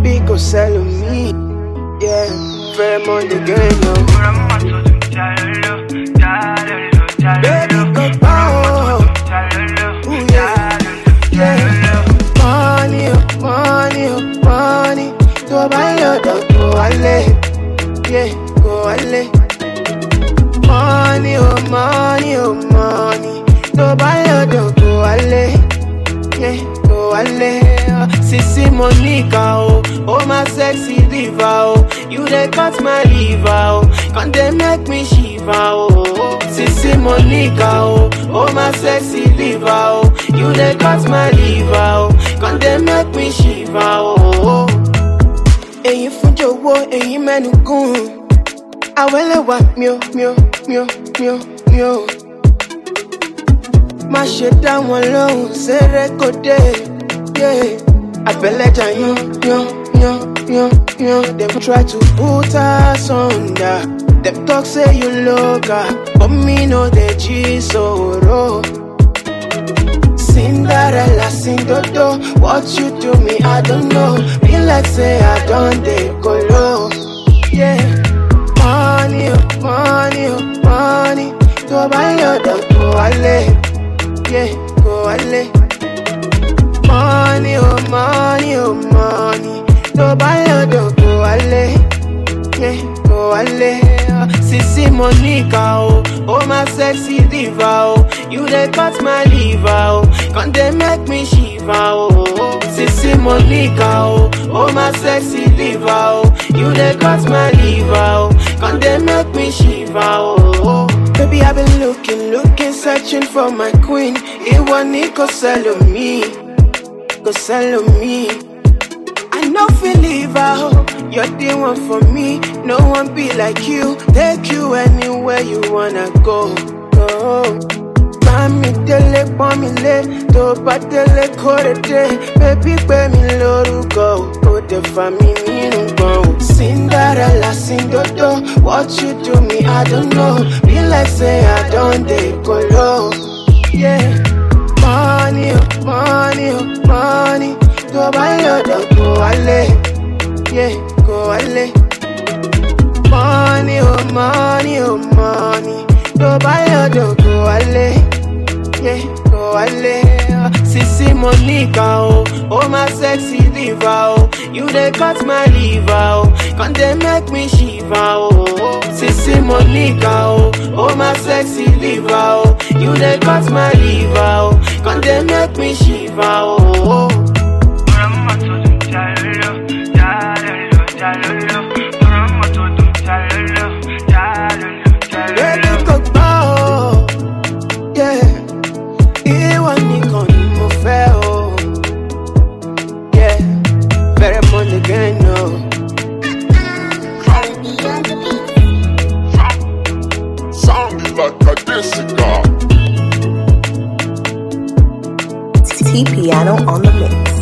baby, go sell me. Yeah, very Monday again, yo. Baby, go bow. Ooh, yeah. Yeah. Money, oh, money, oh, money. To buy your dog, go ale. Yeah, go ale. Money, oh, money, oh, money. To buy your dog, go ale. Yeah, go ale. Sissy Monica, oh my sexy diva, oh. You dey cut my liver, oh. Can't they make me shiver, oh. Sissy Monica, oh my sexy diva, oh. You dey cut my liver, oh. Can't they make me shiver, oh. Eyin fun jowo, eyin menu gun. Awele wa mio, mio, mio, mio, mio. Ma ṣe dá wọn lóhùn, ṣeré kò dé, yeah. Abeleja yo. Them try to put us under. Them talk say you look but me know the G so raw. Cinderella, Cindodo, what you do me I don't know. Be like say I don't go low. Yeah, money, oh, money, oh, money. To buy your dog, go ale. Yeah, go ale. Money, oh, money, oh, money. To buy your dog, go ale. Yeah, go ale. Sissy Monica, oh my sexy diva, oh. You dey cut my liver, oh. Can't they make me shiver, oh. Sissy Monica, oh my sexy diva, oh. You dey cut my liver, oh. Can't they make me shiver, oh. Baby, I've been looking, searching for my queen. It want go sell me. Go sell me. I know feel leave out. You're the one for me. No one be like you. Take you anywhere you wanna go. Go. Mami dele pon le, to ba dele kore de. Baby pe mi lórúkọ, o de fa mi nínú gbọ̀n. Cinderella, Cindodo, what you do me I don't know. Be like say I don't go low. Yeah. Money, oh, money, oh, money. To buy your dog, go ale. Yeah, go ale. Money, oh, money, oh, money. To buy your dog, go ale. Yeah, go ale. Sissy Monica, oh my sexy diva, oh. You dey cut my liver, oh. Can't they make me shiver, oh. Sissy Monica, oh my sexy diva, oh. You dey cut my liver, oh. Can't they make me shiver, oh. Baby, go bow, yeah. Ìwọ nìkan ni mo fẹ́, oh. Yeah, very Monday again, no. Sounding like a disco. T Piano on the mix.